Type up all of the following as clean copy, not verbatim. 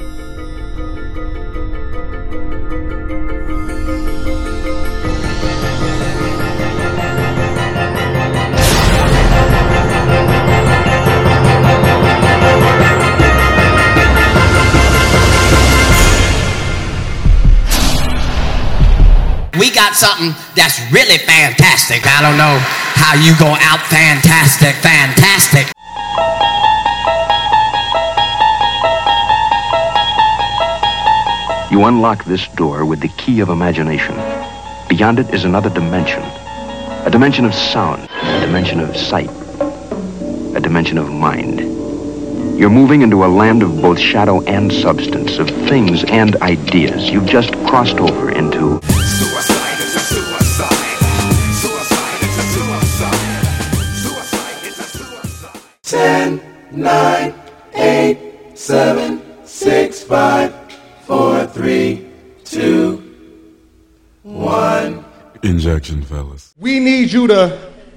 We got something that's really fantastic. I don't know how you go out fantastic. You unlock this door with the key of imagination. Beyond it is another dimension. A dimension of sound, a dimension of sight, a dimension of mind. You're moving into a land of both shadow and substance, of things and ideas. You've just crossed over into... Suicide is a suicide. Suicide is a suicide. Suicide is a suicide. 10, 9, 8, 7, 6, 5, 4, 3, 2, 1. Injection, fellas. We need you to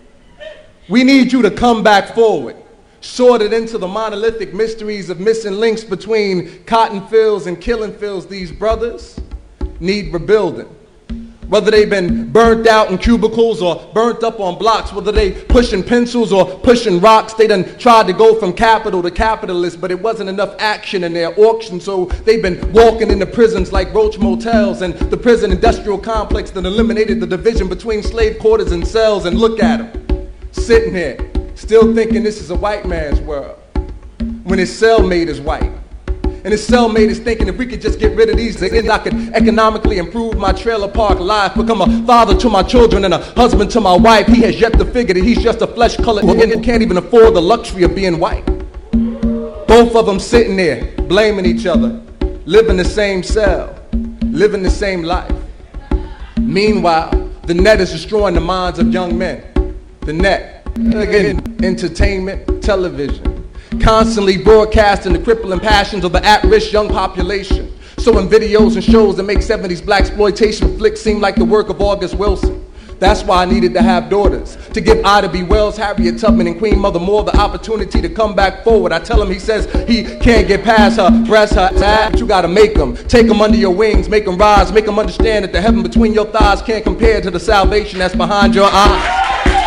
come back forward. Sorted into the monolithic mysteries of missing links between cotton fields and killing fields. These brothers need rebuilding. Whether they've been burnt out in cubicles or burnt up on blocks, whether they pushing pencils or pushing rocks, they done tried to go from capital to capitalist, but it wasn't enough action in their auction, so they've been walking into prisons like Roach Motels and the prison industrial complex that eliminated the division between slave quarters and cells. And look at them, sitting here, still thinking this is a white man's world, when his cellmate is white. And his cellmate is thinking, if we could just get rid of these things, I could economically improve my trailer park life, become a father to my children and a husband to my wife. He has yet to figure that he's just a flesh-colored man who can't even afford the luxury of being white. Both of them sitting there, blaming each other, living the same cell, living the same life. Meanwhile, the net is destroying the minds of young men. The net, again, entertainment, television, constantly broadcasting the crippling passions of the at-risk young population. So in videos and shows that make 70s blaxploitation flicks seem like the work of August Wilson. That's why I needed to have daughters, to give Ida B. Wells, Harriet Tubman, and Queen Mother Moore the opportunity to come back forward. I tell him, he says he can't get past her breast, her ass, but you gotta make them. Take them under your wings, make them rise, make them understand that the heaven between your thighs can't compare to the salvation that's behind your eyes.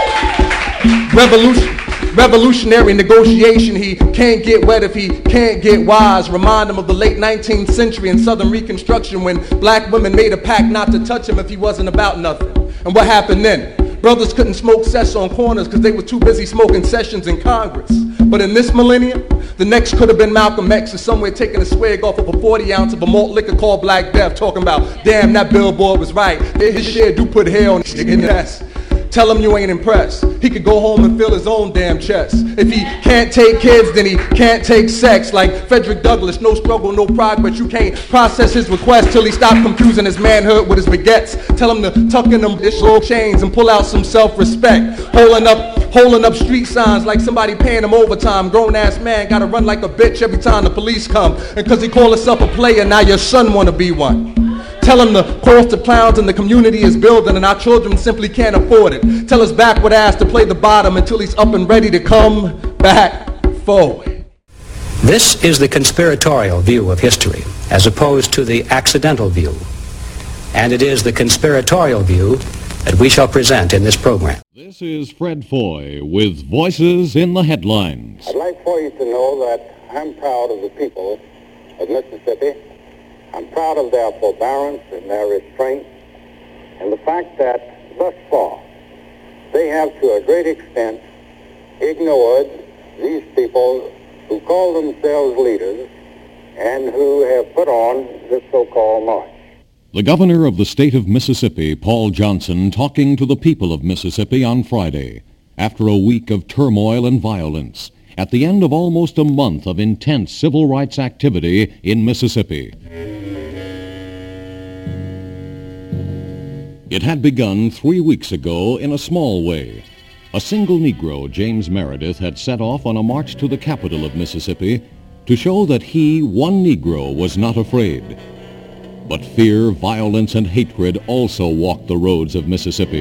Revolutionary negotiation, he can't get wet if he can't get wise. Remind him of the late 19th century and Southern Reconstruction when black women made a pact not to touch him if he wasn't about nothing. And what happened then? Brothers couldn't smoke cess on corners because they were too busy smoking sessions in Congress. But in this millennium, the next could have been Malcolm X or somewhere taking a swig off of a 40 ounce of a malt liquor called Black Death, talking about, damn, that billboard was right. His shit do put hell on the ass. Tell him you ain't impressed. He could go home and feel his own damn chest. If he can't take kids, then he can't take sex. Like Frederick Douglass, no struggle, no progress. You can't process his request till he stops confusing his manhood with his baguettes. Tell him to tuck in them little chains and pull out some self-respect. Holding up street signs like somebody paying him overtime. Grown-ass man gotta run like a bitch every time the police come. And cause he call himself a player, now your son wanna be one. Tell him the cost of clowns in the community is building and our children simply can't afford it. Tell his backward ass to play the bottom until he's up and ready to come back forward. This is the conspiratorial view of history, as opposed to the accidental view. And it is the conspiratorial view that we shall present in this program. This is Fred Foy with Voices in the Headlines. I'd like for you to know that I'm proud of the people of Mississippi. I'm proud of their forbearance and their restraint and the fact that thus far they have to a great extent ignored these people who call themselves leaders and who have put on this so-called march. The governor of the state of Mississippi, Paul Johnson, talking to the people of Mississippi on Friday after a week of turmoil and violence at the end of almost a month of intense civil rights activity in Mississippi. It had begun 3 weeks ago in a small way. A single Negro, James Meredith, had set off on a march to the capital of Mississippi to show that he, one Negro, was not afraid. But fear, violence, and hatred also walked the roads of Mississippi.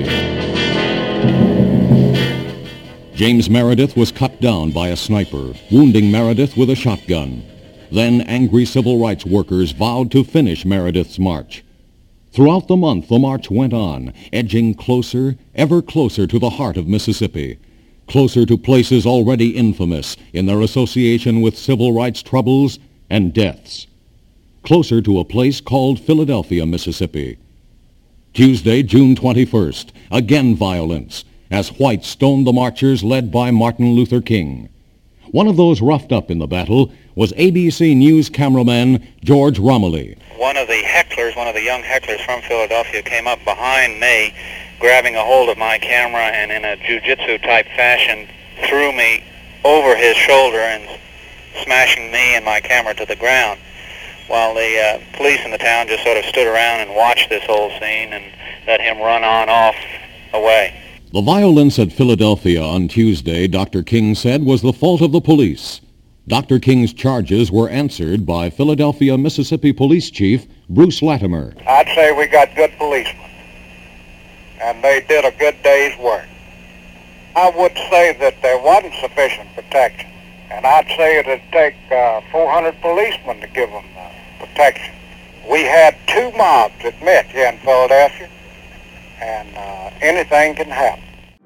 James Meredith was cut down by a sniper, wounding Meredith with a shotgun. then angry civil rights workers vowed to finish Meredith's march. Throughout the month, the march went on, edging closer, ever closer to the heart of Mississippi, closer to places already infamous in their association with civil rights troubles and deaths, closer to a place called Philadelphia, Mississippi. Tuesday, June 21st, again violence, as whites stoned the marchers led by Martin Luther King. One of those roughed up in the battle was ABC News cameraman George Romilly. One of the young hecklers from Philadelphia came up behind me, grabbing a hold of my camera and in a jiu-jitsu type fashion threw me over his shoulder and smashing me and my camera to the ground, while the police in the town just sort of stood around and watched this whole scene and let him run on off away. The violence at Philadelphia on Tuesday, Dr. King said, was the fault of the police. Dr. King's charges were answered by Philadelphia, Mississippi Police Chief Bruce Latimer. I'd say we got good policemen, and they did a good day's work. I would say that there wasn't sufficient protection, and I'd say it'd take 400 policemen to give them protection. We had two mobs that met here in Philadelphia, and anything can happen.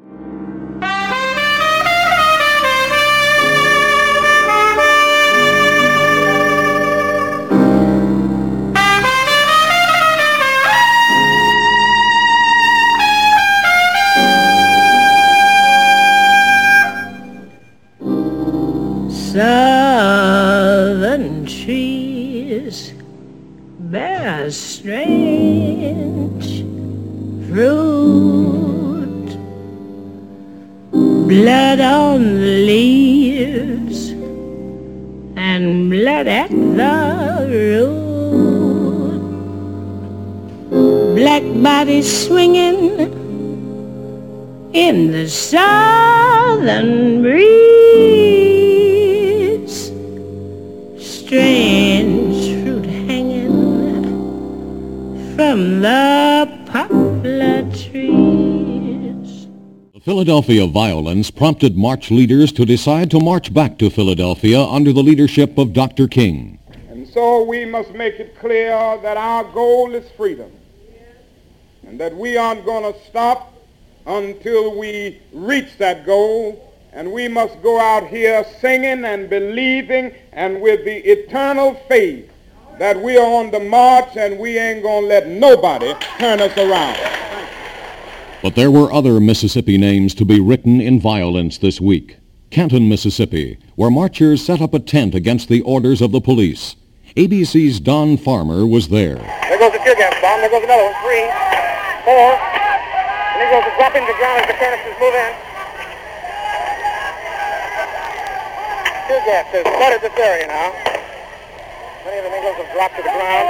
Southern trees bear strange fruit, blood on the leaves and blood at the root, black bodies swinging in the southern breeze, strange fruit hanging from the poplar trees. The Philadelphia violence prompted march leaders to decide to march back to Philadelphia under the leadership of Dr. King. And so we must make it clear that our goal is freedom, and that we aren't going to stop until we reach that goal. And we must go out here singing and believing and with the eternal faith that we are on the march and we ain't going to let nobody turn us around. But there were other Mississippi names to be written in violence this week. Canton, Mississippi, where marchers set up a tent against the orders of the police. ABC's Don Farmer was there. There goes the tear gas bomb. There goes another one. 3, 4. And there goes the dropping to the ground as the canisters move in. Tear gas has flooded this area now. Many of the negroes have dropped to the ground.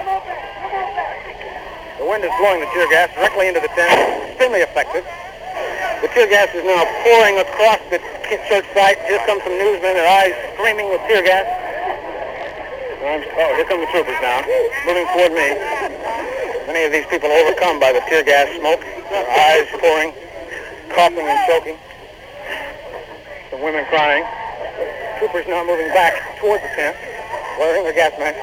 The wind is blowing the tear gas directly into the tent. Extremely effective. The tear gas is now pouring across the church site. Here come some newsmen, their eyes streaming with tear gas. Oh, here come the troopers now, moving toward me. Many of these people overcome by the tear gas smoke, their eyes pouring, coughing and choking. The women crying. Troopers now moving back towards the tent, wearing their gas masks.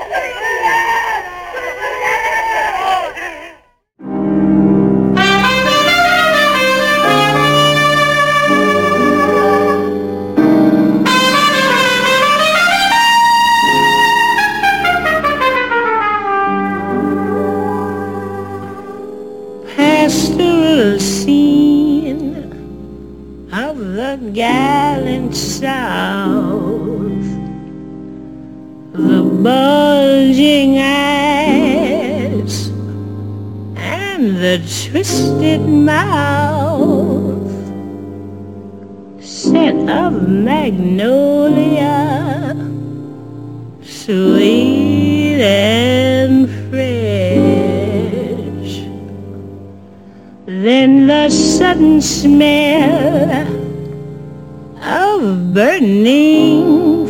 Pastoral scene of the gallant South, the bulging eyes and the twisted mouth, scent of magnolia, sweet and fresh, then the sudden smell of burning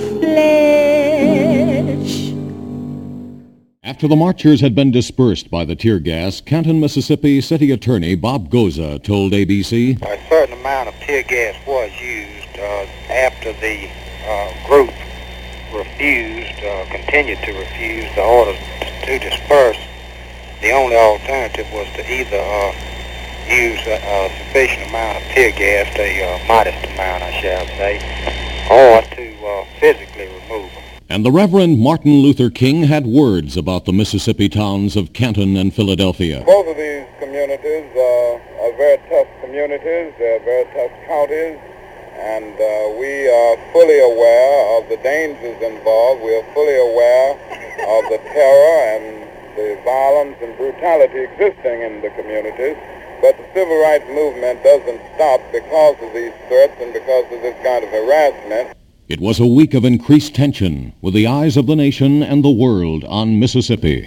flesh. After the marchers had been dispersed by the tear gas, Canton, Mississippi City Attorney Bob Goza told ABC, A certain amount of tear gas was used after the group refused, continued to refuse the order to disperse, the only alternative was to either use a sufficient amount of tear gas, a modest amount, I shall say, or to physically remove them. And the Reverend Martin Luther King had words about the Mississippi towns of Canton and Philadelphia. Both of these communities are very tough communities. They're very tough counties. And we are fully aware of the dangers involved. We are fully aware of the terror and the violence and brutality existing in the communities. But the civil rights movement doesn't stop because of these threats and because of this kind of harassment. It was a week of increased tension, with the eyes of the nation and the world on Mississippi.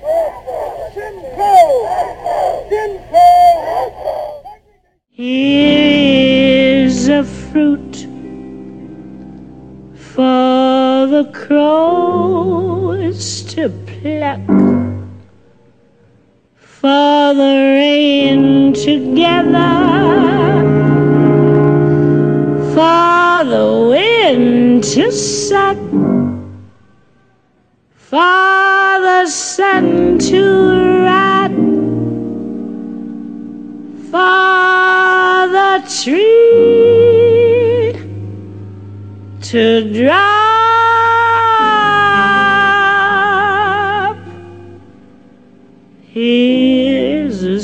Here's a fruit for the crows to pluck, for the rain to gather, for the wind to suck, for the sun to rot, for the tree to drop. Here's a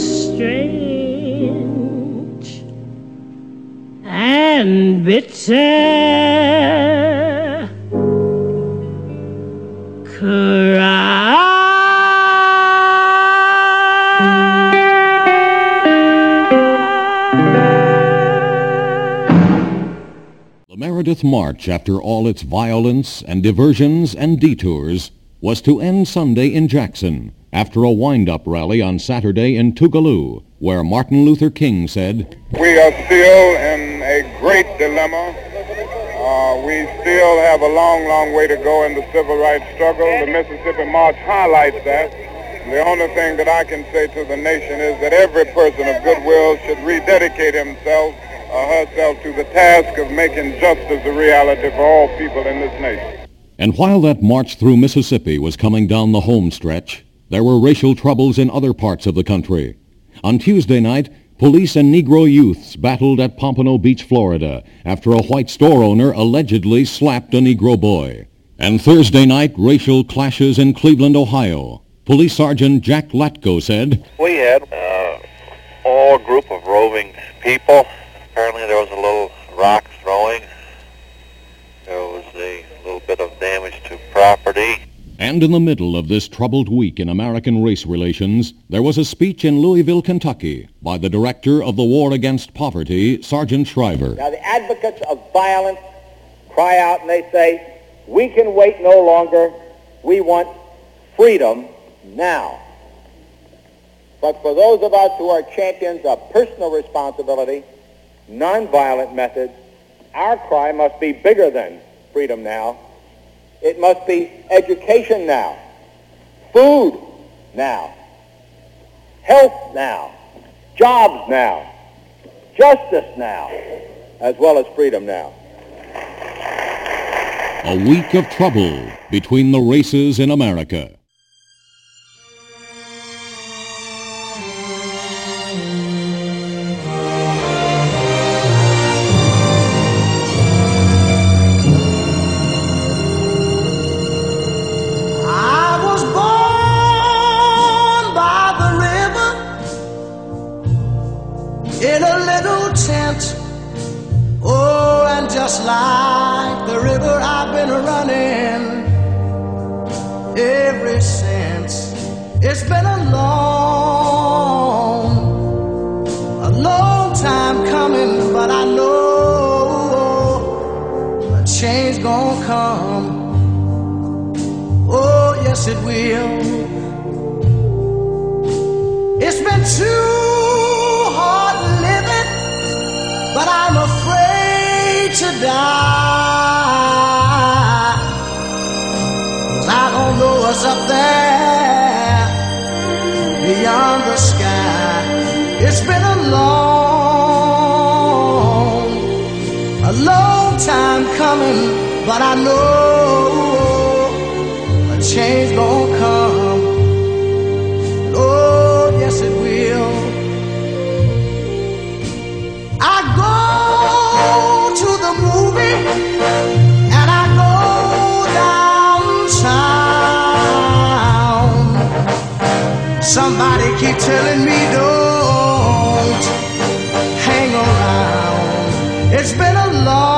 strange and bitter cry. The Meredith March, after all its violence and diversions and detours, was to end Sunday in Jackson, after a wind-up rally on Saturday in Tougaloo, where Martin Luther King said, "We are still in a great dilemma. We still have a long, long way to go in the civil rights struggle. The Mississippi March highlights that. The only thing that I can say to the nation is that every person of goodwill should rededicate himself or herself to the task of making justice a reality for all people in this nation." And while that march through Mississippi was coming down the home stretch, there were racial troubles in other parts of the country. On Tuesday night, police and Negro youths battled at Pompano Beach, Florida, after a white store owner allegedly slapped a Negro boy. And Thursday night, racial clashes in Cleveland, Ohio. Police Sergeant Jack Latko said, We had all a group of roving people. Apparently there was a little rock throwing. There was a little bit of damage to property. And in the middle of this troubled week in American race relations, there was a speech in Louisville, Kentucky, by the director of the War Against Poverty, Sergeant Shriver. Now the advocates of violence cry out and they say, we can wait no longer. We want freedom now. But for those of us who are champions of personal responsibility, nonviolent methods, our cry must be bigger than freedom now. It must be education now, food now, health now, jobs now, justice now, as well as freedom now. A week of trouble between the races in America. In a little tent, oh, and just like the river I've been running ever since. It's been a long time coming, but I know a change gonna come. Oh, yes it will. It's been too but I'm afraid to die, 'cause I don't know what's up there beyond the sky. It's been a long time coming, but I know change gonna come. Oh, yes it will. I go to the movie and I go downtown. Somebody keep telling me don't hang around. It's been a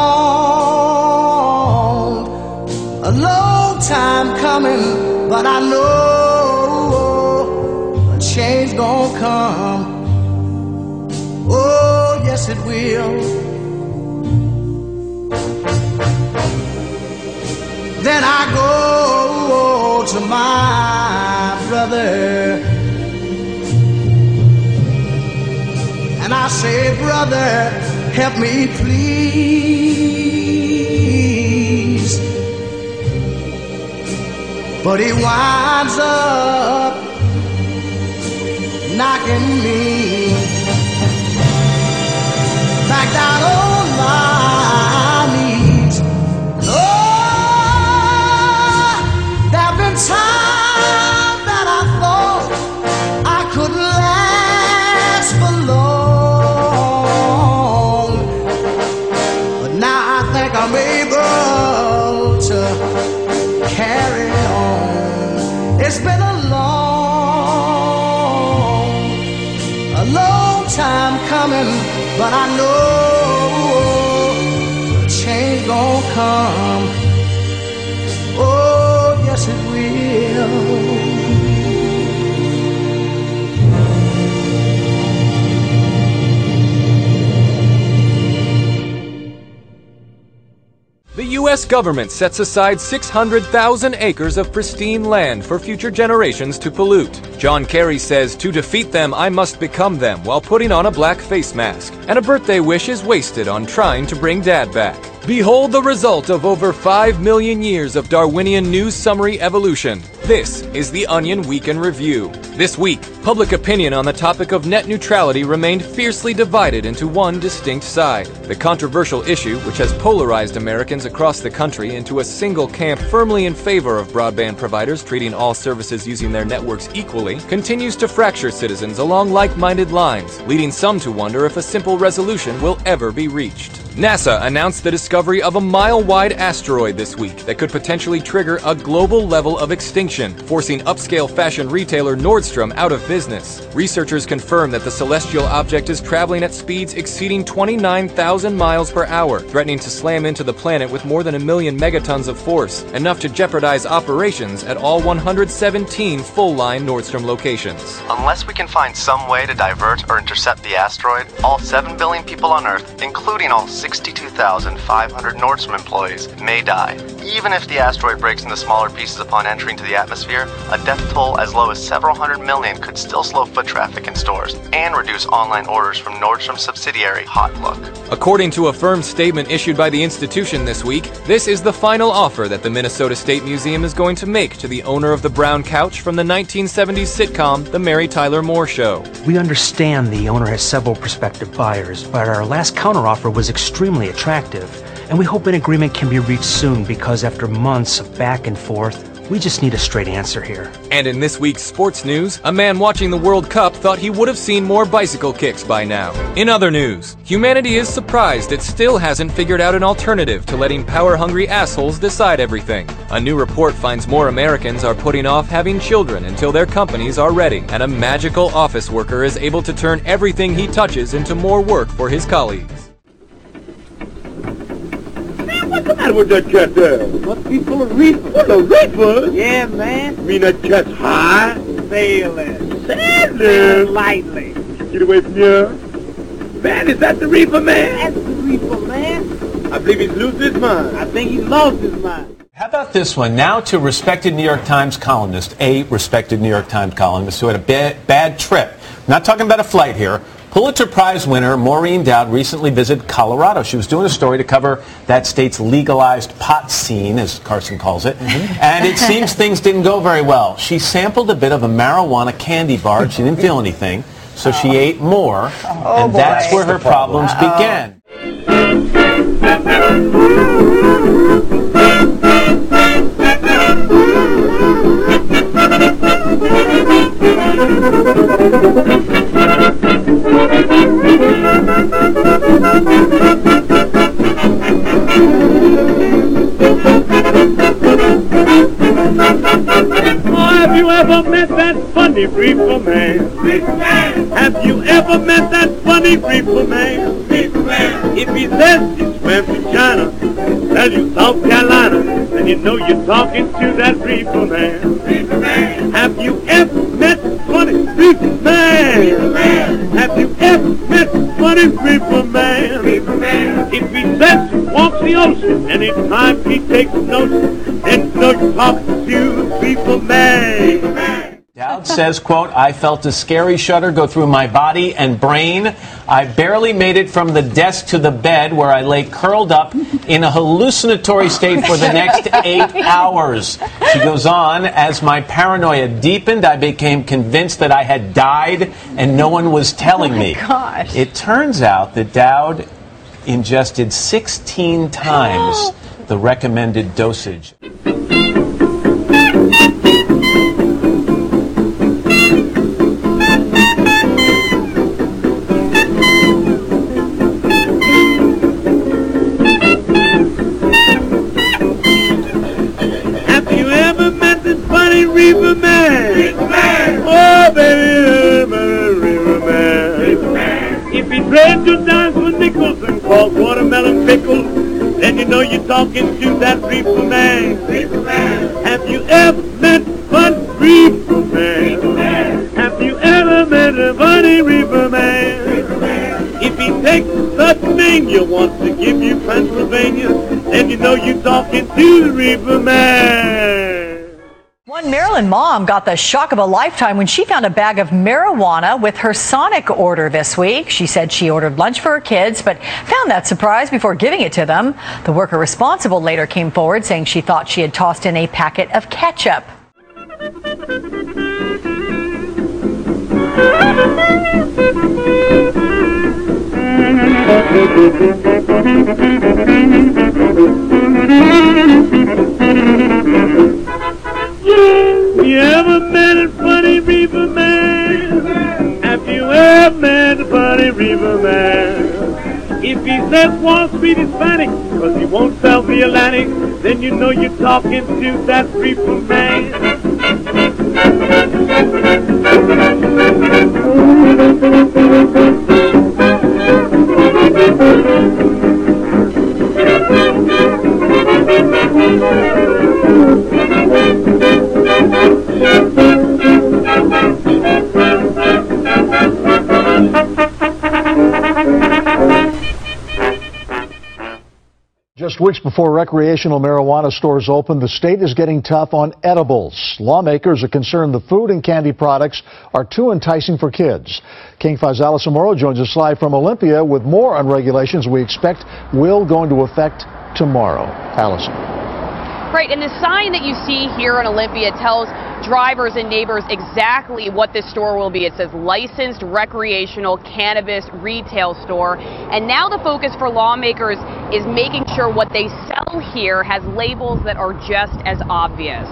long time coming, but I know a change gonna come. Oh, yes it will. Then I go to my brother and I say, brother, help me please. But he winds up knocking me back down on my knees. Oh, there've been times that I thought I could last for long, but now I think I'm able to carry on. It's been a long time coming, but I know a change gonna come. Oh, yes it will. The U.S. government sets aside 600,000 acres of pristine land for future generations to pollute. John Kerry says, to defeat them, I must become them, while putting on a black face mask. And a birthday wish is wasted on trying to bring Dad back. Behold the result of over 5 million years of Darwinian news summary evolution. This is the Onion Week in Review. This week, public opinion on the topic of net neutrality remained fiercely divided into one distinct side. The controversial issue, which has polarized Americans across the country into a single camp firmly in favor of broadband providers treating all services using their networks equally, continues to fracture citizens along like-minded lines, leading some to wonder if a simple resolution will ever be reached. NASA announced the discovery of a mile-wide asteroid this week that could potentially trigger a global level of extinction, forcing upscale fashion retailer Nordstrom out of business. Researchers confirm that the celestial object is traveling at speeds exceeding 29,000 miles per hour, threatening to slam into the planet with more than 1 million megatons of force, enough to jeopardize operations at all 117 full-line Nordstrom locations. Unless we can find some way to divert or intercept the asteroid, all 7 billion people on Earth, including all 62,500 Nordstrom employees, may die. Even if the asteroid breaks into smaller pieces upon entering to the atmosphere, a death toll as low as several hundred million could still slow foot traffic in stores and reduce online orders from Nordstrom's subsidiary, Hot Look. According to a firm statement issued by the institution this week, this is the final offer that the Minnesota State Museum is going to make to the owner of the brown couch from the 1970s sitcom The Mary Tyler Moore Show. We understand the owner has several prospective buyers, but our last counteroffer was extremely attractive, and we hope an agreement can be reached soon because after months of back and forth, we just need a straight answer here. And in this week's sports news, a man watching the World Cup thought he would have seen more bicycle kicks by now. In other news, humanity is surprised it still hasn't figured out an alternative to letting power-hungry assholes decide everything. A new report finds more Americans are putting off having children until their companies are ready, and a magical office worker is able to turn everything he touches into more work for his colleagues. What's the matter with that cat there? Must be full of reefer. Full of reefer? Yeah, man. You mean that cat's high? Sailing. Sailing? Lightly. Get away from here. Man, is that the reefer, man? That's the reefer, man. I believe he's lost his mind. I think he lost his mind. How about this one? Now to respected New York Times columnist, a respected New York Times columnist who had a bad trip. I'm not talking about a flight here. Pulitzer Prize winner Maureen Dowd recently visited Colorado. She was doing a story to cover that state's legalized pot scene, as Carson calls it. And it seems things didn't go very well. She sampled a bit of a marijuana candy bar. She didn't feel anything, so she ate more. And that's where her problems began. Have you ever met that funny reefer man? Have you ever met that funny reefer man? If he says he swam to China, tell you South Carolina, then you know you're talking to that reefer man. Have you ever met funny reefer man? Have you ever met funny reefer man? If he says he walks the ocean, anytime he takes notion, then you know you're talking to the reefer man. Dowd says, quote, I felt a scary shudder go through my body and brain. I barely made it from the desk to the bed where I lay curled up in a hallucinatory state for the next 8 hours. She goes on, as my paranoia deepened, I became convinced that I had died and no one was telling me. Gosh. It turns out that Dowd ingested 16 times the recommended dosage. Reefer man. Oh, baby, reefer man. If he trades 2 dimes for nickels and calls watermelon pickles, then you know you're talking to that reefer man. Have you ever met one reefer man? Have you ever met a funny reefer man? If he takes such mania, wants to give you Pennsylvania, then you know you're talking to the reefer man. One Maryland mom got the shock of a lifetime when she found a bag of marijuana with her Sonic order this week. She said she ordered lunch for her kids, but found that surprise before giving it to them. The worker responsible later came forward saying she thought she had tossed in a packet of ketchup. You ever met a funny reefer man? Have you ever met a funny reefer man? If he says Wall Street Hispanic, cause he won't sell the Atlantic, then you know you're talking to that reefer man. Just weeks before recreational marijuana stores open, the state is getting tough on edibles. Lawmakers are concerned the food and candy products are too enticing for kids. King Faisal Samoro joins us live from Olympia with more on regulations we expect will go into effect tomorrow. Allison. Right, and the sign that you see here in Olympia tells drivers and neighbors exactly what this store will be. It says licensed recreational cannabis retail store. And now the focus for lawmakers is making sure what they sell here has labels that are just as obvious.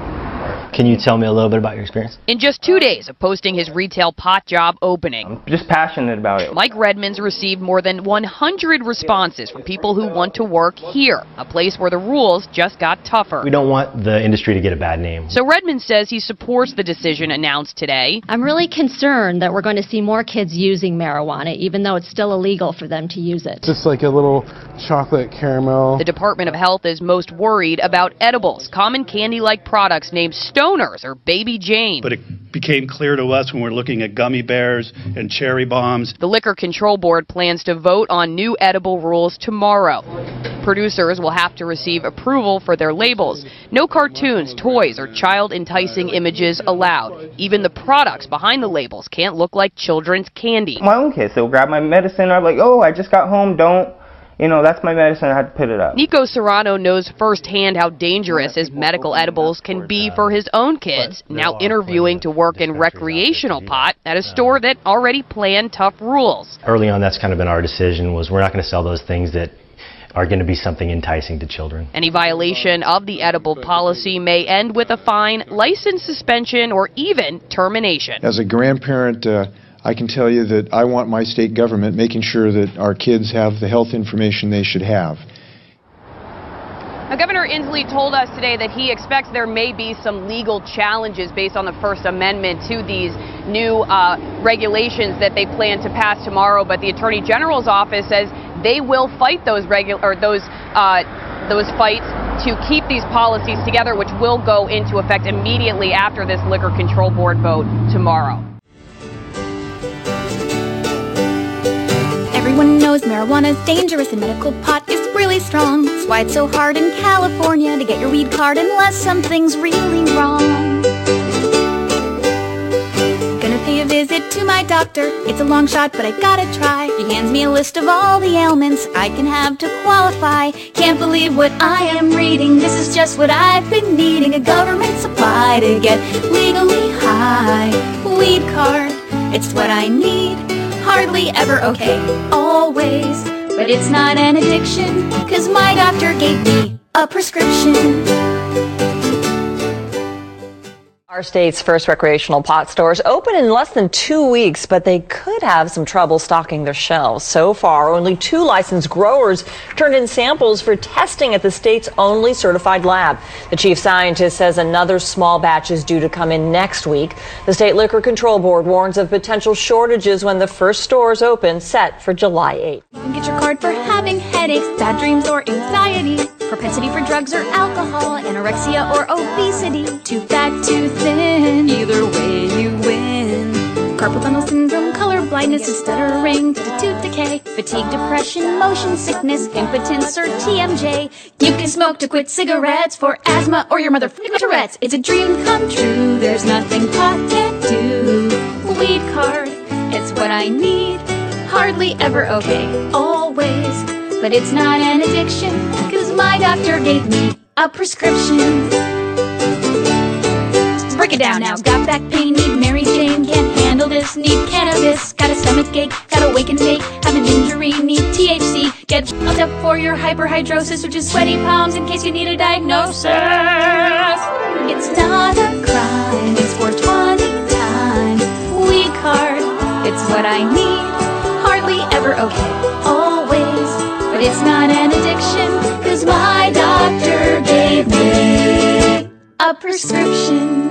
Can you tell me a little bit about your experience? In just 2 days of posting his retail pot job opening, I'm just passionate about it. Mike Redmond's received more than 100 responses from people who want to work here, a place where the rules just got tougher. We don't want the industry to get a bad name. So Redmond says he supports the decision announced today. I'm really concerned that we're going to see more kids using marijuana, even though it's still illegal for them to use it. Just like a little chocolate caramel. The Department of Health is most worried about edibles, common candy-like products named Stoners or Baby Jane. But it became clear to us when we're looking at gummy bears and cherry bombs. The Liquor Control Board plans to vote on new edible rules tomorrow. Producers will have to receive approval for their labels. No cartoons, toys, or child-enticing images allowed. Even the products behind the labels can't look like children's candy. My own kids, they'll grab my medicine. I'm like, oh, I just got home, that's my medicine, I had to put it up. Nico Serrano knows firsthand how dangerous his medical edibles can be for his own kids, now interviewing to work in recreational pot at a store that already planned tough rules. Early on, that's kind of been our decision, was we're not going to sell those things that are going to be something enticing to children. Any violation of the edible policy may end with a fine, license suspension, or even termination. As a grandparent, I can tell you that I want my state government making sure that our kids have the health information they should have. Now, Governor Inslee told us today that he expects there may be some legal challenges based on the First Amendment to these new regulations that they plan to pass tomorrow. But the Attorney General's office says they will fight those fights to keep these policies together, which will go into effect immediately after this Liquor Control Board vote tomorrow. Everyone knows marijuana's dangerous and medical pot is really strong. That's why it's so hard in California to get your weed card unless something's really wrong. Gonna pay a visit to my doctor. It's a long shot, but I gotta try. He hands me a list of all the ailments I can have to qualify. Can't believe what I am reading. This is just what I've been needing. A government supply to get legally high. Weed card, it's what I need. Hardly ever okay, always. But it's not an addiction, 'cause my doctor gave me a prescription. Our state's first recreational pot stores open in less than 2 weeks, but they could have some trouble stocking their shelves. So far, only 2 licensed growers turned in samples for testing at the state's only certified lab. The chief scientist says another small batch is due to come in next week. The State Liquor Control Board warns of potential shortages when the first stores open, set for July 8th. You can get your card for having headaches, bad dreams, or anxiety. Propensity for drugs or alcohol, anorexia or obesity. Too fat, too thin, either way you win. Carpal tunnel syndrome, color blindness, stuttering, tooth decay, fatigue, depression, motion sickness, impotence, or TMJ. You can smoke to quit cigarettes for asthma or your motherfucking Tourette's. It's a dream come true, there's nothing pot can't do. Weed card, it's what I need. Hardly ever okay, always. But it's not an addiction, 'cause my doctor gave me a prescription. Break it down now. Got back pain, need Mary Jane. Can't handle this, need cannabis. Got a stomach ache, got a wake and bake. Have an injury, need THC. Get looked up for your hyperhidrosis, which is sweaty palms in case you need a diagnosis. It's not a crime, it's 420 time. Weed card, it's what I need. Hardly ever okay, always. But it's not an addiction, 'cause my doctor gave me a prescription.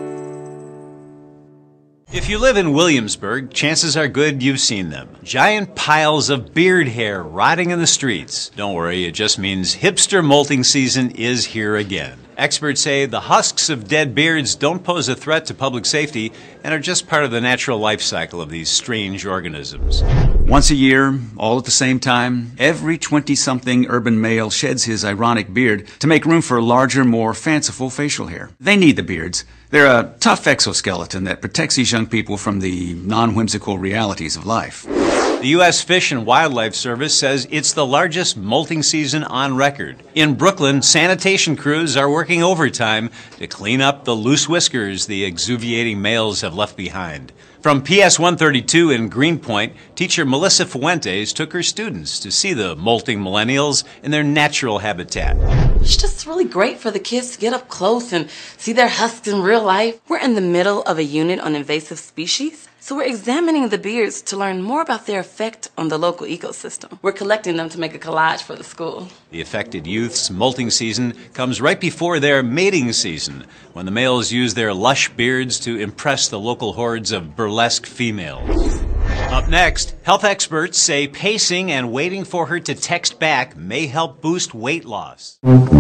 If you live in Williamsburg, chances are good you've seen them. Giant piles of beard hair rotting in the streets. Don't worry, it just means hipster molting season is here again. Experts say the husks of dead beards don't pose a threat to public safety and are just part of the natural life cycle of these strange organisms. Once a year, all at the same time, every 20-something urban male sheds his ironic beard to make room for larger, more fanciful facial hair. They need the beards. They're a tough exoskeleton that protects these young people from the non-whimsical realities of life. The U.S. Fish and Wildlife Service says it's the largest molting season on record. In Brooklyn, sanitation crews are working overtime to clean up the loose whiskers the exuviating males have left behind. From PS 132 in Greenpoint, teacher Melissa Fuentes took her students to see the molting millennials in their natural habitat. It's just really great for the kids to get up close and see their husks in real life. We're in the middle of a unit on invasive species, so we're examining the beards to learn more about their effect on the local ecosystem. We're collecting them to make a collage for the school. The affected youth's molting season comes right before their mating season, when the males use their lush beards to impress the local hordes of burlesque females. Up next, health experts say pacing and waiting for her to text back may help boost weight loss.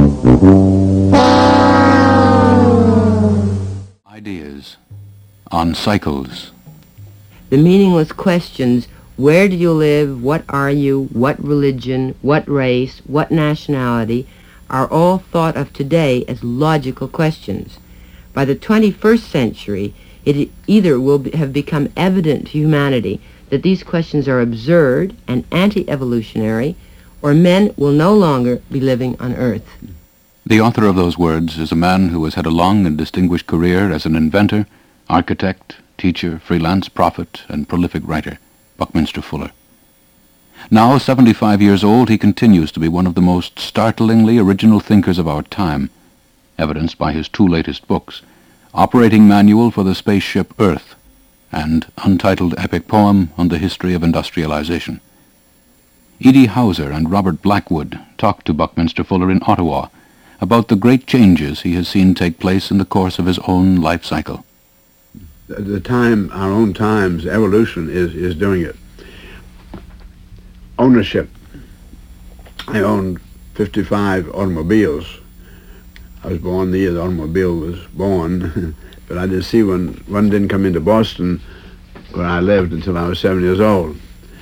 Ideas on cycles. The meaningless questions, where do you live, what are you, what religion, what race, what nationality, are all thought of today as logical questions. By the 21st century, it either will have become evident to humanity that these questions are absurd and anti-evolutionary, or men will no longer be living on Earth. The author of those words is a man who has had a long and distinguished career as an inventor, architect, teacher, freelance prophet, and prolific writer, Buckminster Fuller. Now, 75 years old, he continues to be one of the most startlingly original thinkers of our time, evidenced by his two latest books, Operating Manual for the Spaceship Earth and Untitled Epic Poem on the History of Industrialization. E.D. Hauser and Robert Blackwood talked to Buckminster Fuller in Ottawa about the great changes he has seen take place in the course of his own life cycle. The time, our own time's evolution is doing it. Ownership. I owned 55 automobiles. I was born the year the automobile was born, but I didn't see one didn't come into Boston where I lived until I was 7 years old.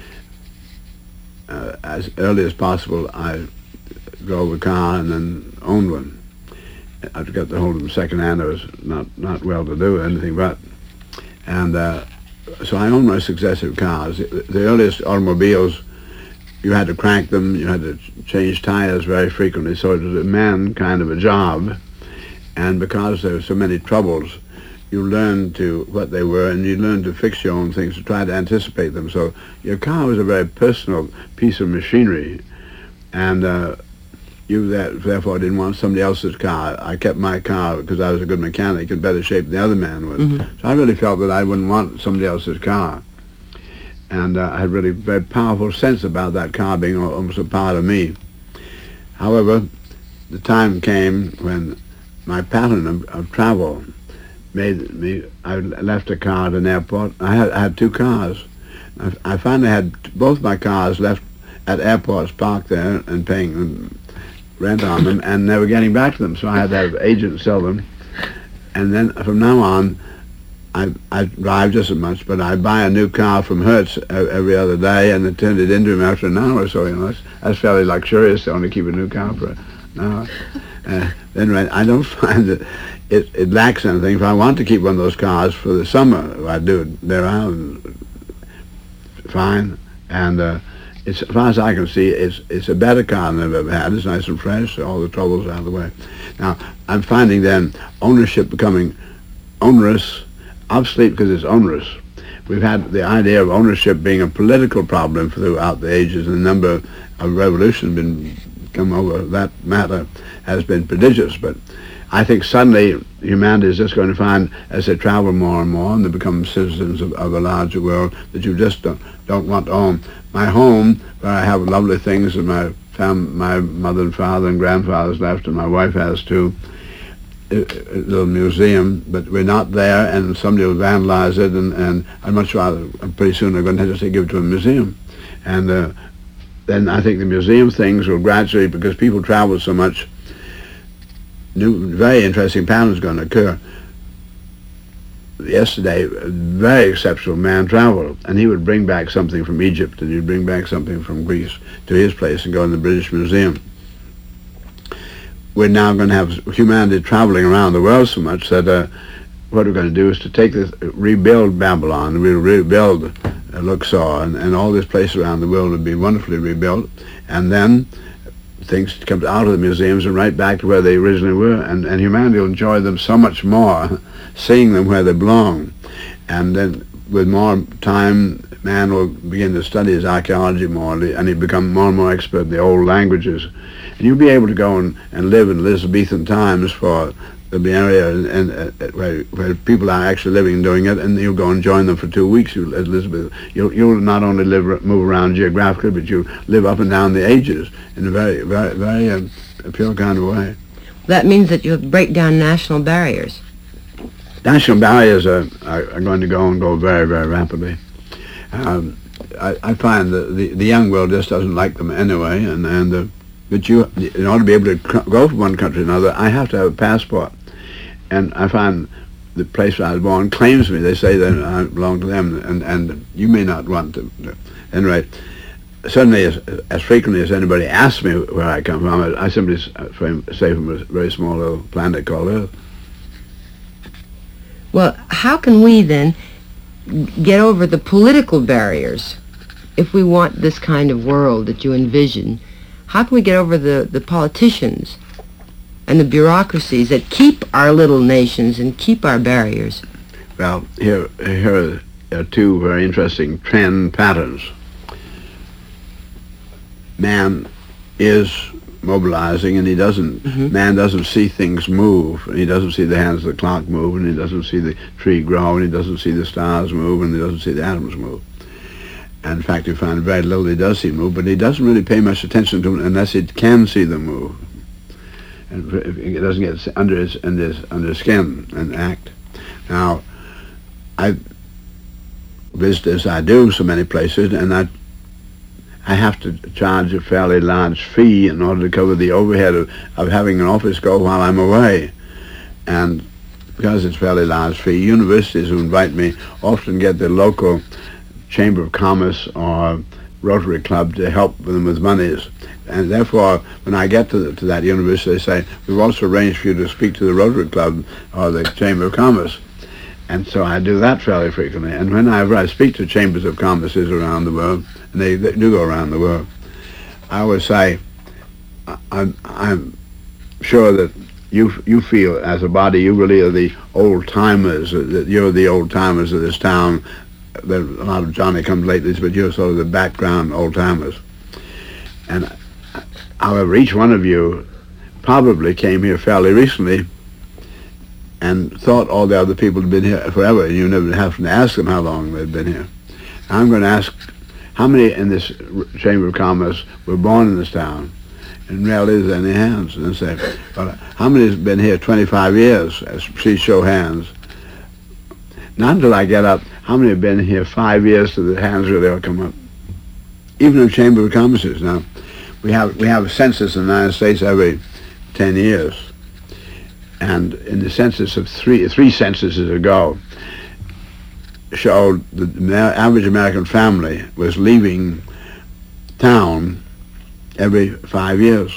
As early as possible, I drove a car and then owned one. I got to hold them second-hand. I was not well-to-do or anything but. And so I owned my successive cars. The earliest automobiles, you had to crank them, you had to change tires very frequently, so it was a man kind of a job. And because there were so many troubles, you learned what they were, and you learned to fix your own things, to try to anticipate them. So your car was a very personal piece of machinery, and you therefore didn't want somebody else's car. I kept my car because I was a good mechanic, in better shape than the other man was. Mm-hmm. So I really felt that I wouldn't want somebody else's car. And I had really very powerful sense about that car being almost a part of me. However, the time came when my pattern of travel made me, I left a car at an airport. I had two cars. I finally had both my cars left at airports parked there and paying rent on them, and never getting back to them, so I had to have agents sell them. And then from now on, I drive just as much, but I buy a new car from Hertz every other day and turn it into him after an hour or so. You know, that's fairly luxurious to only keep a new car for an hour. Then I don't find that it lacks anything. If I want to keep one of those cars for the summer, I do it. They're out fine, and as far as I can see, it's a better car than I've ever had. It's nice and fresh. All the troubles out of the way. Now I'm finding then ownership becoming onerous. Obsolete because it's onerous. We've had the idea of ownership being a political problem throughout the ages, and the number of revolutions come over that matter has been prodigious. But I think suddenly humanity is just going to find, as they travel more and more and they become citizens of a larger world, that you just don't want to own. My home, where I have lovely things that my mother and father and grandfathers left, and my wife has too, a little museum, but we're not there, and somebody will vandalize it, and I'd much rather, pretty soon they're going to have to give it to a museum. And then I think the museum things will gradually, because people travel so much, new, very interesting patterns going to occur. Yesterday, a very exceptional man traveled, and he would bring back something from Egypt, and he'd bring back something from Greece to his place and go in the British Museum. We're now going to have humanity traveling around the world so much that what we're going to do is to take this, rebuild Babylon, we'll rebuild Luxor, and all these places around the world will be wonderfully rebuilt, and then things come out of the museums and right back to where they originally were, and humanity will enjoy them so much more, seeing them where they belong. And then with more time, man will begin to study his archaeology more, and he'll become more and more expert in the old languages. And you'll be able to go and live in Elizabethan times for the area and where people are actually living and doing it, and you'll go and join them for 2 weeks. You'll not only move around geographically, but you'll live up and down the ages in a very, very, very pure kind of way. That means that you'll break down national barriers. National barriers are going to go very, very rapidly. I find that the young world just doesn't like them anyway, but in order to be able to go from one country to another, I have to have a passport. And I find the place where I was born claims me. They say that I belong to them, and you may not want to. Anyway, certainly as frequently as anybody asks me where I come from, I simply say from a very small little planet called Earth. Well, how can we then get over the political barriers if we want this kind of world that you envision? How can we get over the politicians and the bureaucracies that keep our little nations and keep our barriers? Well, here are two very interesting trend patterns. man is mobilizing, and he doesn't. Man doesn't see things move, and he doesn't see the hands of the clock move, and he doesn't see the tree grow, and he doesn't see the stars move, and he doesn't see the atoms move. And in fact, you find very little he does see move, but he doesn't really pay much attention to them unless he can see them move. And it doesn't get under his skin and act. Now, I visit, as I do, so many places, and I have to charge a fairly large fee in order to cover the overhead of having an office go while I'm away. And because it's a fairly large fee, universities who invite me often get the local Chamber of Commerce or Rotary Club to help them with monies. And therefore, when I get to that university, they say, we've also arranged for you to speak to the Rotary Club or the Chamber of Commerce. And so I do that fairly frequently. And whenever I speak to chambers of commerces around the world, and they do go around the world, I always say, I'm sure that you feel as a body, you really are the old-timers, that you're the old-timers of this town. There's a lot of Johnny-come-latelys, but you're sort of the background old-timers. And however, each one of you probably came here fairly recently and thought all the other people had been here forever, and you never have to ask them how long they'd been here. I'm going to ask how many in this Chamber of Commerce were born in this town, and rarely is any hands. And they say, well, how many has been here 25 years? Please show hands. Not until I get up, how many have been here 5 years to the hands really all come up. Even in Chamber of Commerces now, we have a census in the United States every 10 years. And in the census of three censuses ago, showed the average American family was leaving town every 5 years.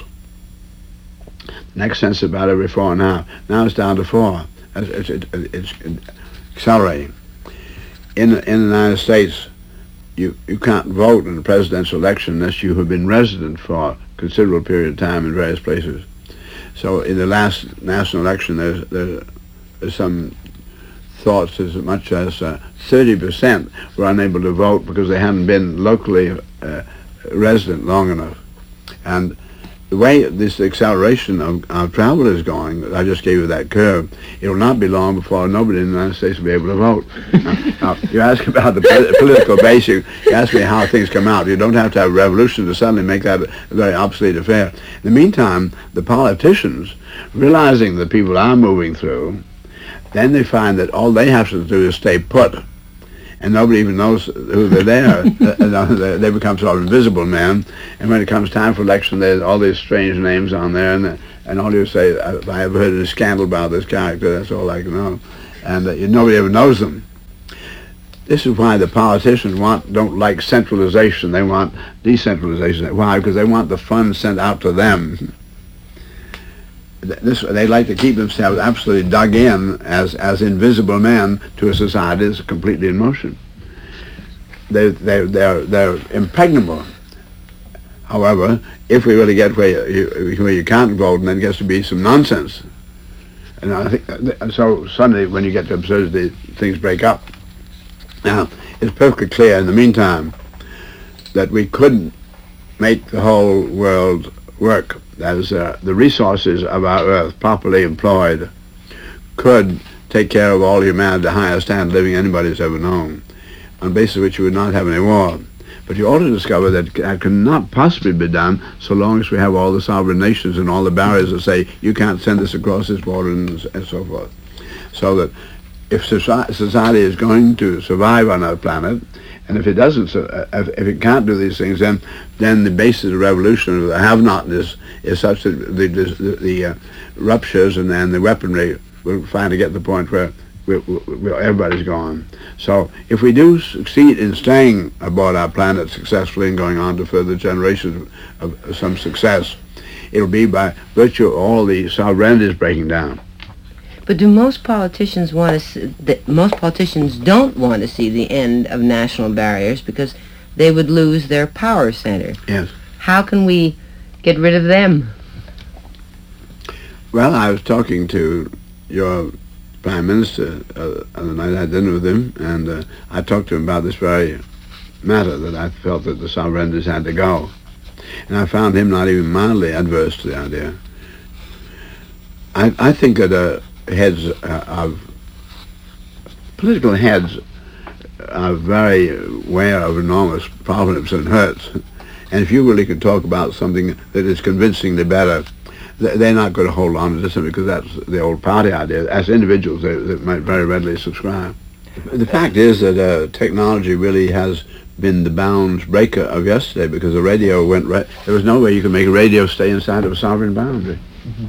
Next census about every 4.5. Now it's down to 4. It's accelerating. In the United States, you can't vote in a presidential election unless you have been resident for a considerable period of time in various places. So in the last national election, there's some thoughts as much as 30% were unable to vote because they hadn't been locally resident long enough. And the way this acceleration of travel is going, I just gave you that curve, it will not be long before nobody in the United States will be able to vote. Now, you ask about the political base, you ask me how things come out. You don't have to have a revolution to suddenly make that a very obsolete affair. In the meantime, the politicians, realizing that people are moving through, then they find that all they have to do is stay put. And nobody even knows who they're there. They become sort of invisible men. And when it comes time for election, there's all these strange names on there, and all you say, if I ever heard any scandal about this character, that's all I can know. And nobody ever knows them. This is why the politicians don't like centralization. They want decentralization. Why? Because they want the funds sent out to them. They like to keep themselves absolutely dug in as invisible men to a society that's completely in motion. They're impregnable. However, if we really get where you can't vote, and then it gets to be some nonsense. And I think so. Suddenly, when you get to absurdity, things break up. Now, it's perfectly clear in the meantime that we couldn't make the whole world work. That is, the resources of our earth, properly employed, could take care of all humanity, the highest standard of living anybody's ever known, on the basis of which you would not have any war. But you ought to discover that that cannot possibly be done so long as we have all the sovereign nations and all the barriers that say, you can't send this across this border and so forth. So that if society is going to survive on our planet, and if it doesn't, if it can't do these things, then the basis of revolution of the have-notness is such that the ruptures and then the weaponry will finally get to the point where everybody's gone. So if we do succeed in staying aboard our planet successfully and going on to further generations of some success, it'll be by virtue of all the sovereignties breaking down. But do most politicians want to? Most politicians don't want to see the end of national barriers because they would lose their power center. Yes. How can we get rid of them? Well, I was talking to your Prime Minister the night I had dinner with him, and I talked to him about this very matter, that I felt that the sovereignties had to go. And I found him not even mildly adverse to the idea. I think that heads of political heads are very aware of enormous problems and hurts. And if you really could talk about something that is convincingly better, they're not going to hold on to this because that's the old party idea. As individuals, they might very readily subscribe. The fact is that technology really has been the bounds breaker of yesterday, because the radio went right. There was no way you could make a radio stay inside of a sovereign boundary. Mm-hmm.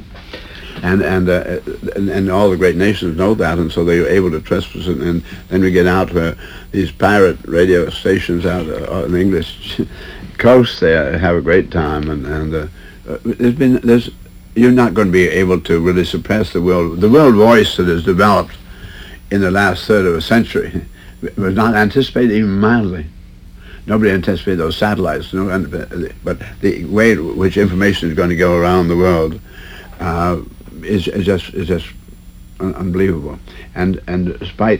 And all the great nations know that, and so they were able to trespass it. And then we get out where these pirate radio stations out on the English coast, they have a great time. And you're not going to be able to really suppress the world voice that has developed in the last third of a century was not anticipated even mildly. Nobody anticipated those satellites, but the way in which information is going to go around the world is just unbelievable. And despite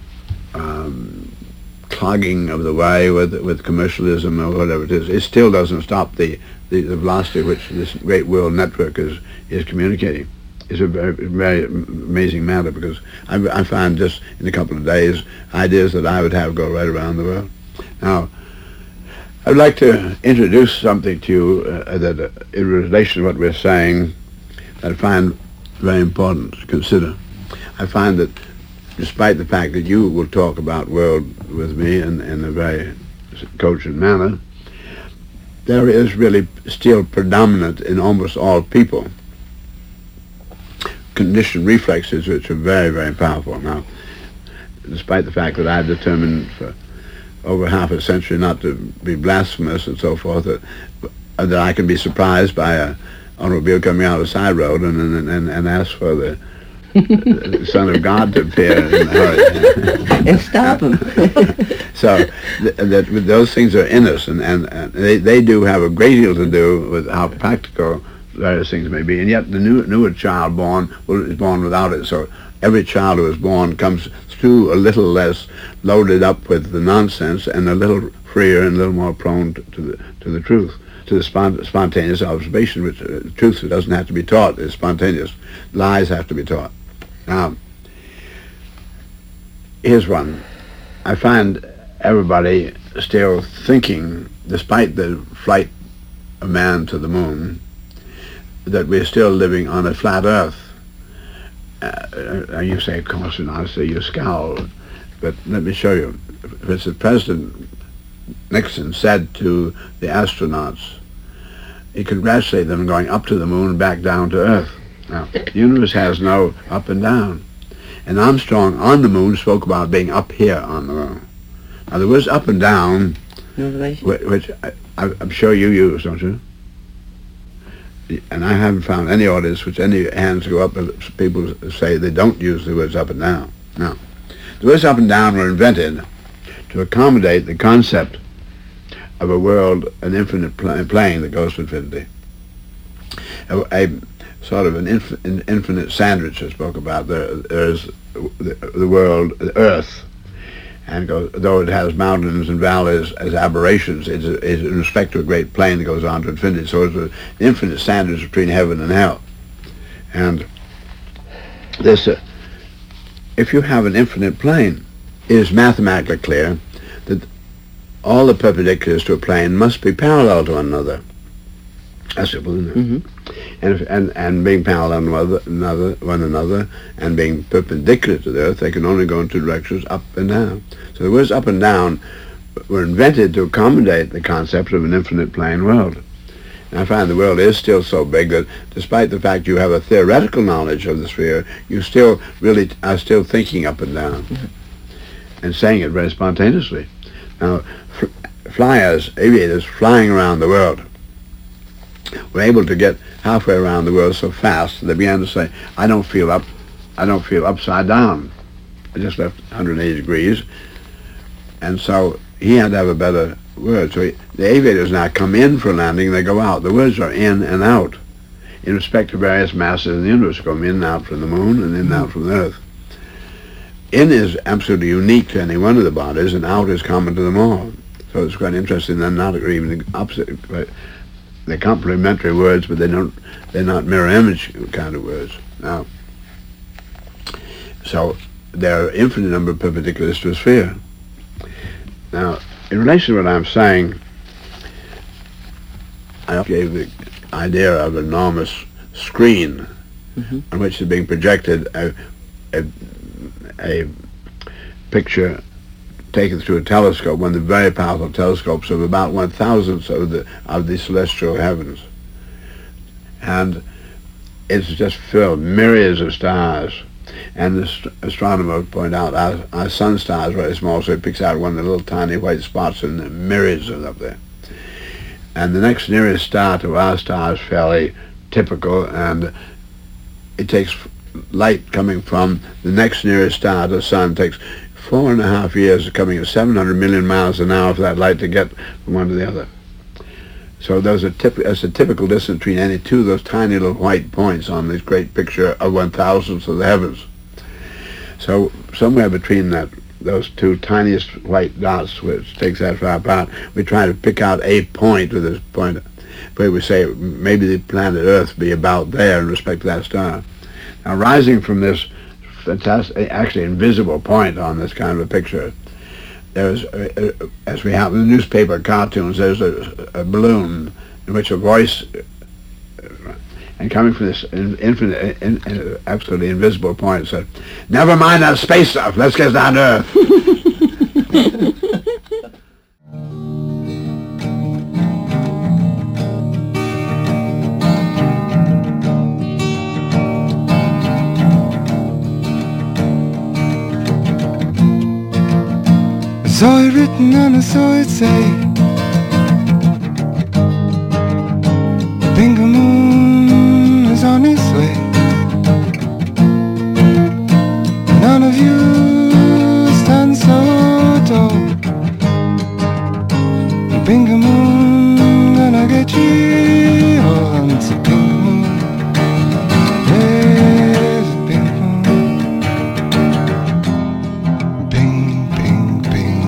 clogging of the way with commercialism or whatever it is, it still doesn't stop the velocity at which this great world network is communicating. It's a very, very amazing matter, because I find just in a couple of days ideas that I would have go right around the world. Now, I'd like to introduce something to you that in relation to what we're saying, that I find very important to consider. I find that despite the fact that you will talk about world with me in a very cogent manner, there is really still predominant in almost all people conditioned reflexes which are very, very powerful. Now, despite the fact that I've determined for over half a century not to be blasphemous and so forth, that I can be surprised by an automobile coming out of a side road and ask for the Son of God to appear in a hurry. And stop him. So those things are in us, and they do have a great deal to do with how practical various things may be, and yet the newer child born is born without it. So every child who is born comes through a little less loaded up with the nonsense, and a little freer and a little more prone to the truth, to the spontaneous observation, which truth doesn't have to be taught, it's spontaneous. Lies have to be taught. Now, here's one. I find everybody still thinking, despite the flight of man to the moon, that we're still living on a flat earth. You say, of course, and I say you scowl, but let me show you. President Nixon said to the astronauts, he congratulated them going up to the moon and back down to Earth. Now, the universe has no up and down. And Armstrong on the moon spoke about being up here on the moon. Now, there was up and down, which I'm sure you use, don't you? And I haven't found any audience which any hands go up and people say they don't use the words up and down. Now, the words up and down were invented to accommodate the concept of a world, an infinite plane that goes to infinity. A sort of an infinite sandwich I spoke about. There's the world, the Earth, and though it has mountains and valleys as aberrations, it's in respect to a great plane that goes on to infinity. So it's an infinite sandwich between heaven and hell. And this, if you have an infinite plane, it is mathematically clear that all the perpendiculars to a plane must be parallel to one another. That's simple, isn't it? Mm-hmm. And being parallel to one another and being perpendicular to the Earth, they can only go in two directions, up and down. So the words up and down were invented to accommodate the concept of an infinite plane world. And I find the world is still so big that despite the fact you have a theoretical knowledge of the sphere, you still really are still thinking up and down and saying it very spontaneously. Now, flyers, aviators flying around the world, were able to get halfway around the world so fast that they began to say, I don't feel upside down. I just left 180 degrees. And so he had to have a better word. So the aviators now come in for landing, they go out. The words are in and out in respect to various masses in the universe, going in and out from the moon and in and out from the Earth. In is absolutely unique to any one of the bodies, and out is common to them all. So it's quite interesting. They're not even the opposite. they're complementary words, but they're not mirror image kind of words. Now, so there are infinite number of perpendiculars to a sphere. Now, in relation to what I'm saying, I gave the idea of an enormous screen on which is being projected a picture taken through a telescope, one of the very powerful telescopes of about 1,000th of the celestial heavens. And it's just filled with myriads of stars. And the astronomer point out our sun star is very small, so it picks out one of the little tiny white spots, and the myriads are up there. And the next nearest star to our star is fairly typical, and it takes light coming from the next nearest star to the sun. It takes 4.5 years of coming at 700 million miles an hour for that light to get from one to the other. So that's a typical distance between any two of those tiny little white points on this great picture of 1,000th of the heavens. So somewhere between those two tiniest white dots, which takes that far apart, we try to pick out a point with this point where we say maybe the planet Earth be about there in respect to that star. Now, rising from this fantastic, actually invisible point on this kind of a picture, there's, as we have in the newspaper cartoons, there's a balloon in which a voice, and coming from this infinite, absolutely invisible point, said, "Never mind that space stuff, let's get down to Earth." I saw it written and I saw it say, the Bingo Moon is on its way. None of you stand so tall. The Bingo Moon gonna get you on the Bingo Moon. Yes, Bingo Moon. Bing, bing, bing.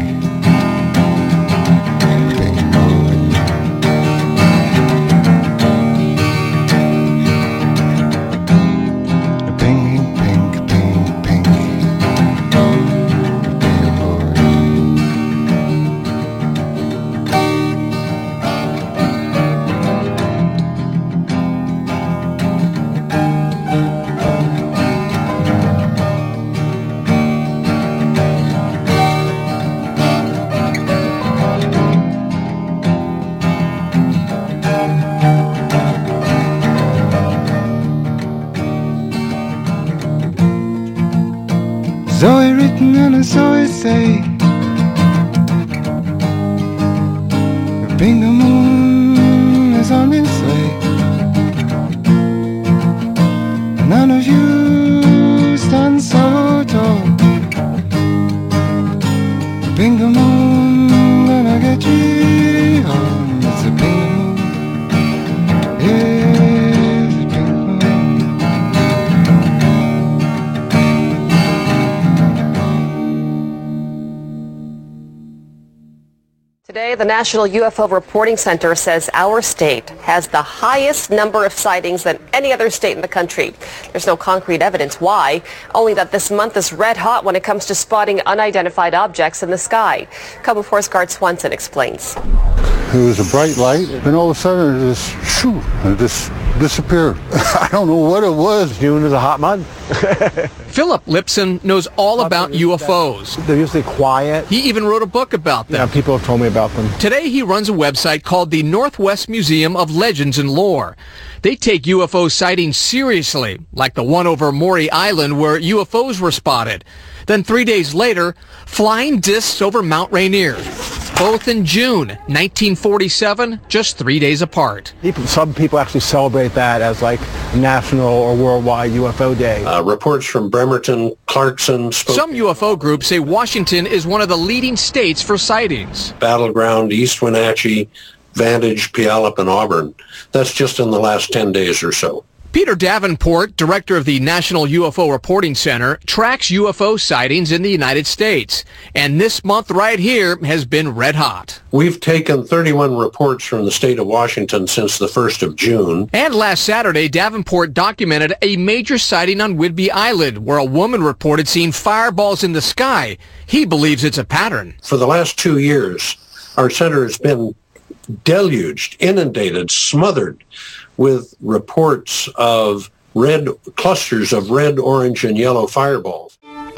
Zoe written and I saw it say, the Bingo Moon is on its way. None of you stand so tall. The Bingo Moon gonna get you home. It's a Bingo Moon. Yeah, it's a Bingo Moon. Today, the National UFO Reporting Center says our state has the highest number of sightings than any other state in the country. There's no concrete evidence why, only that this month is red hot when it comes to spotting unidentified objects in the sky. KOMO Forest Guard Swanson explains. It was a bright light, and all of a sudden it just disappeared. I don't know what it was. June is a hot month. Philip Lipson knows all about UFOs. They're usually quiet. He even wrote a book about them. Yeah, people have told me about them. Today he runs a website called the Northwest Museum of Legends and Lore. They take UFO sightings seriously, like the one over Maury Island where UFOs were spotted. Then 3 days later, flying discs over Mount Rainier. Both in June 1947, just 3 days apart. Some people actually celebrate that as like national or worldwide UFO day. Reports from Bremerton, Clarkson, Some UFO groups say Washington is one of the leading states for sightings. Battleground, East Wenatchee, Vantage, Puyallup, and Auburn. That's just in the last 10 days or so. Peter Davenport, director of the National UFO Reporting Center, tracks UFO sightings in the United States. And this month right here has been red hot. We've taken 31 reports from the state of Washington since the 1st of June. And last Saturday, Davenport documented a major sighting on Whidbey Island, where a woman reported seeing fireballs in the sky. He believes it's a pattern. For the last 2 years, our center has been deluged, inundated, smothered with reports of red clusters of red, orange, and yellow fireballs.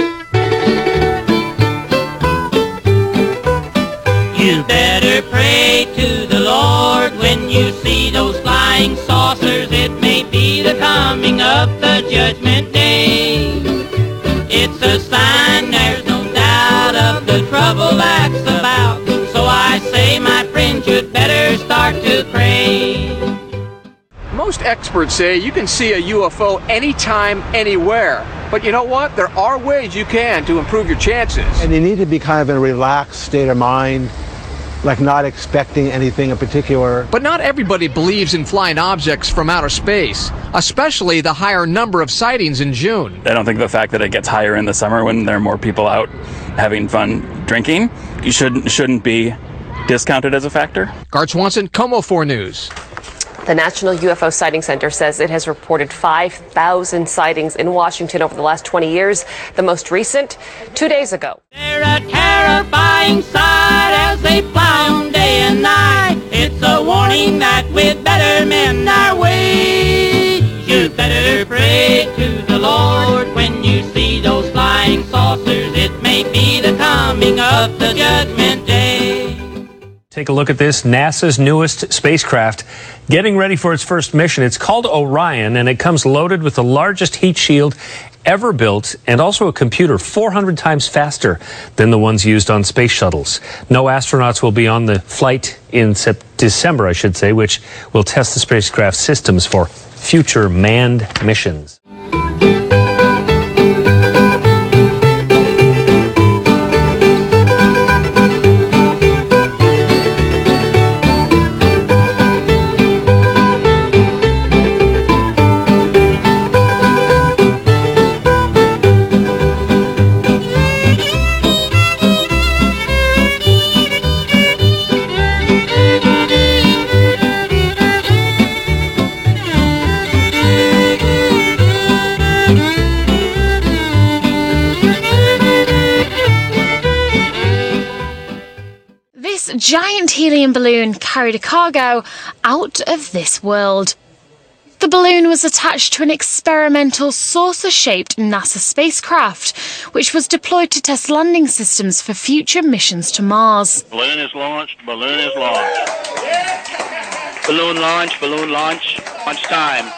You better pray to the Lord when you see those flying saucers. It may be the coming of the judgment day. It's a sign, there's no doubt, of the trouble that's about. So I say, my friends, you'd better start to pray. Most experts say you can see a UFO anytime, anywhere. But you know what? There are ways you can to improve your chances. And you need to be kind of in a relaxed state of mind, like not expecting anything in particular. But not everybody believes in flying objects from outer space, especially the higher number of sightings in June. I don't think the fact that it gets higher in the summer when there are more people out having fun drinking, you shouldn't be discounted as a factor. Garth Swanson, KOMO 4 News. The National UFO Sighting Center says it has reported 5,000 sightings in Washington over the last 20 years, the most recent 2 days ago. They're a terrifying sight as they fly on day and night. It's a warning that we'd better mend our ways. You'd better pray to the Lord when you see those flying saucers. It may be the coming of the judgment day. Take a look at this, NASA's newest spacecraft getting ready for its first mission. It's called Orion, and it comes loaded with the largest heat shield ever built and also a computer 400 times faster than the ones used on space shuttles. No astronauts will be on the flight in December, I should say, which will test the spacecraft systems for future manned missions. Giant helium balloon carried a cargo out of this world. The balloon was attached to an experimental saucer-shaped NASA spacecraft, which was deployed to test landing systems for future missions to Mars. Balloon is launched, balloon is launched. Balloon launch, launch time.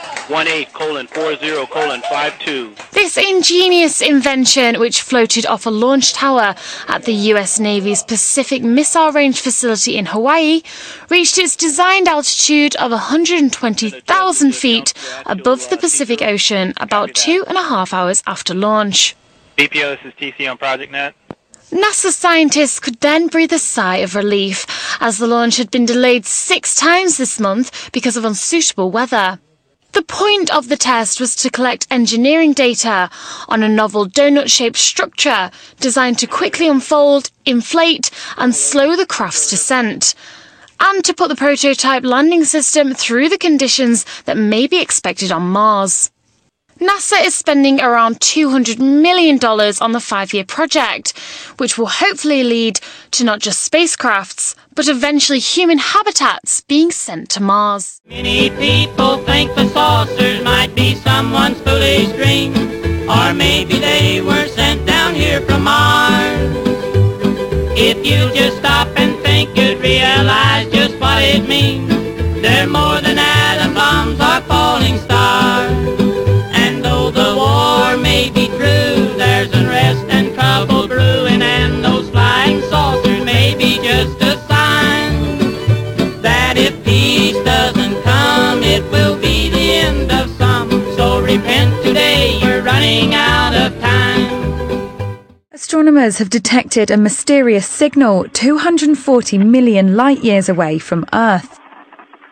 18:40:52. This ingenious invention, which floated off a launch tower at the US Navy's Pacific Missile Range facility in Hawaii, reached its designed altitude of 120,000 feet above the Pacific Ocean about 2.5 hours after launch. BPO, this is TC on Project Net. NASA scientists could then breathe a sigh of relief, as the launch had been delayed 6 times this month because of unsuitable weather. The point of the test was to collect engineering data on a novel donut-shaped structure designed to quickly unfold, inflate, and slow the craft's descent, and to put the prototype landing system through the conditions that may be expected on Mars. NASA is spending around $200 million on the 5-year project, which will hopefully lead to not just spacecrafts, but eventually human habitats being sent to Mars. Many people think the saucers might be someone's foolish dream, or maybe they were sent down here from Mars. If you just stop and think, you'd realize just what it means. They're more than atom bombs or falling stars. And though the war may be true, there's unrest and trouble brewing, and those flying saucers may be just a sign that if peace doesn't come, it will be the end of some. So repent today, you're running out of time. Astronomers have detected a mysterious signal 240 million light-years away from Earth.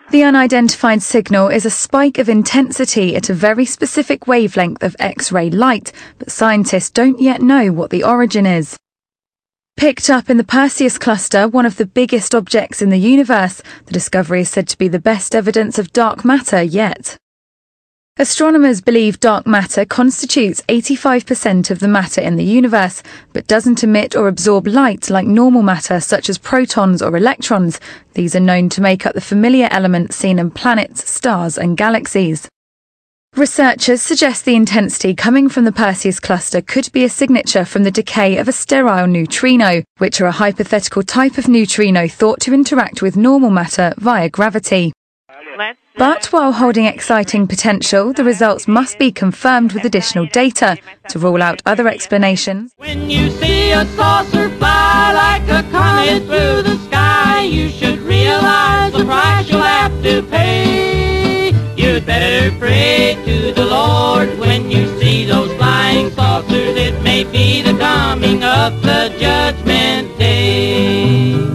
The unidentified signal is a spike of intensity at a very specific wavelength of X-ray light, but scientists don't yet know what the origin is. Picked up in the Perseus cluster, one of the biggest objects in the universe, the discovery is said to be the best evidence of dark matter yet. Astronomers believe dark matter constitutes 85% of the matter in the universe, but doesn't emit or absorb light like normal matter such as protons or electrons. These are known to make up the familiar elements seen in planets, stars and galaxies. Researchers suggest the intensity coming from the Perseus cluster could be a signature from the decay of a sterile neutrino, which are a hypothetical type of neutrino thought to interact with normal matter via gravity. But while holding exciting potential, the results must be confirmed with additional data to rule out other explanations. When you see a saucer fly like a comet through the sky, you should realize the price you'll have to pay. You'd better pray to the Lord when you see those flying saucers. It may be the coming of the Judgment Day.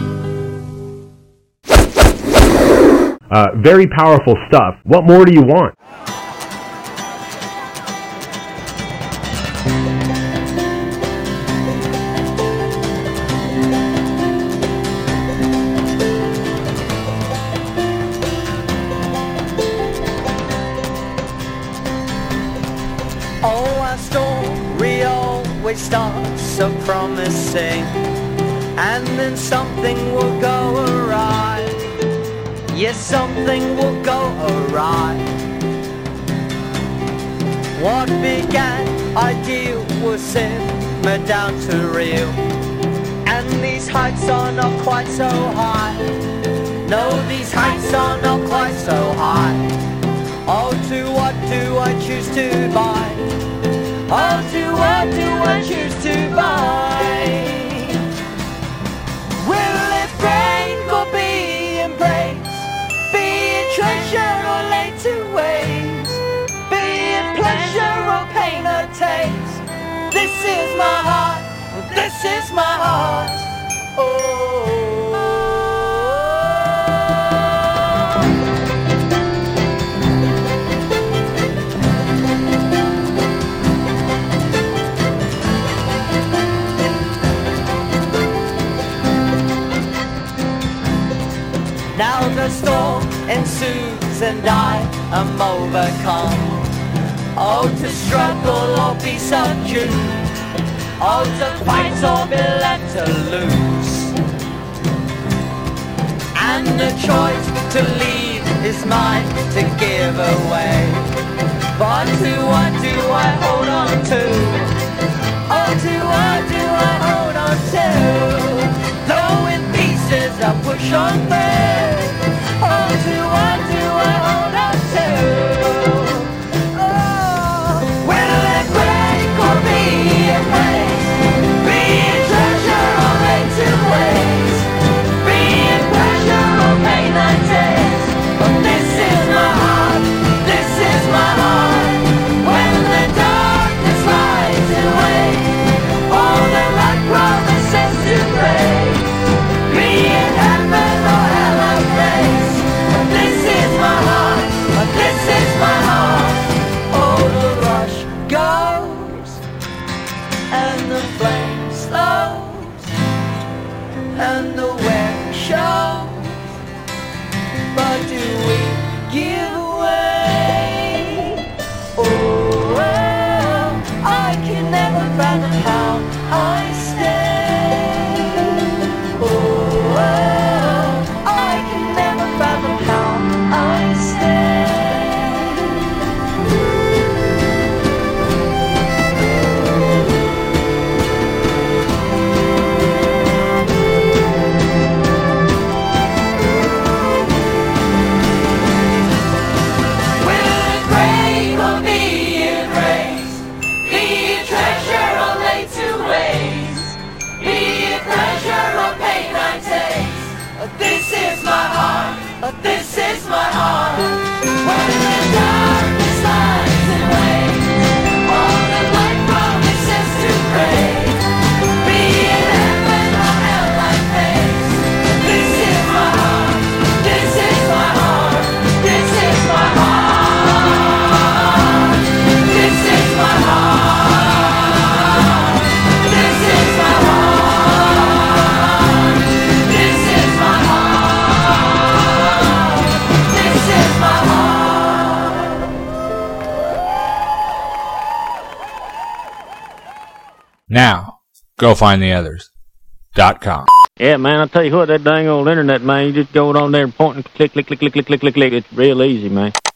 Very powerful stuff. What more do you want? Oh, our story always starts so promising, and then something will go awry. Yes, something will go awry. What began ideal will simmer down to real, and these heights are not quite so high. No, these heights are not quite so high. Oh, to what do I choose to buy? Oh, to what do I choose to buy? Will it break or be embraced? Treasure or laid to waste, be it pleasure or pain or taste. This is my heart, this is my heart. Now the storm ensues and I am overcome. Oh, to struggle or be subdued, oh, to fight or be let to lose. And the choice to leave is mine to give away. But to what do I hold on to? Oh, to what do I hold on to? Though in pieces I push on through. Oh, to what do I hold on to? Oh, will it break or be embraced? Be it treasure or laid to waste, be it pleasure or pain I taste. But this is my heart, this is my heart. When the darkness lies in wait, all the light promises to break. Be it heaven or hell I face. This is my heart, this is my heart. Oh, the rush goes, and the flame slows, and the wear shows. But do we give way? Oh, well, I can never fathom how I stay. Oh, well, I can never fathom how I stay. GoFindTheOthers.com. Yeah, man, I tell you what, that dang old internet, man, you just go on there and point and click, click, click, click, click, click, click, click. It's real easy, man.